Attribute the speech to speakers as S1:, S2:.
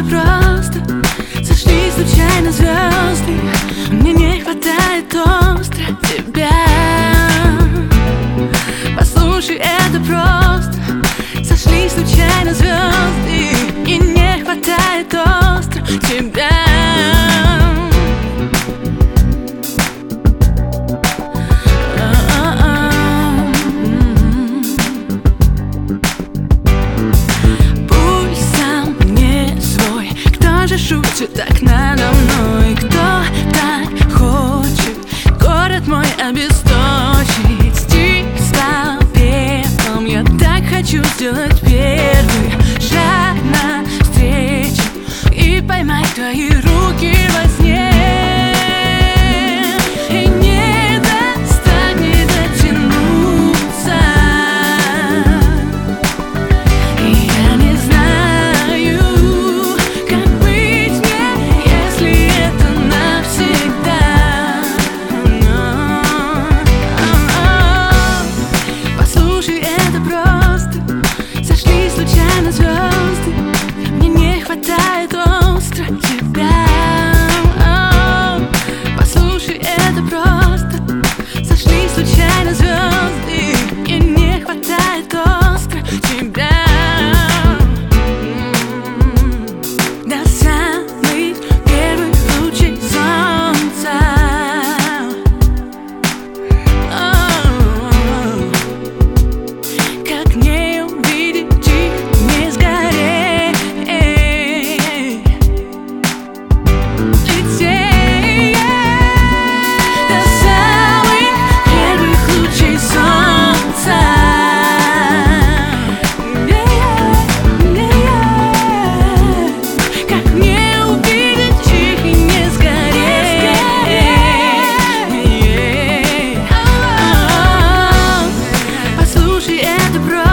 S1: это просто сошли случайно звезды. Мне не хватает остро тебя. Послушай, это просто сошли случайно звезды. И не хватает остро тебя. Шутит так надо мной, кто так хочет город мой обесточить. Стих стал пеплом, я так хочу сделать первый шаг навстречу и поймать твои руки во сне. И не достать, не дотянуться. И я не знаю, звезды. Мне не хватает остро тебя. Послушай, это просто сошли случайно звезды. И не хватает остро тебя. До самых первых лучей солнца. Как не увидеть их, не сгореть. Лететь до самых первых лучей солнца. Как не увидеть их и не сгореть. Послушай, это просто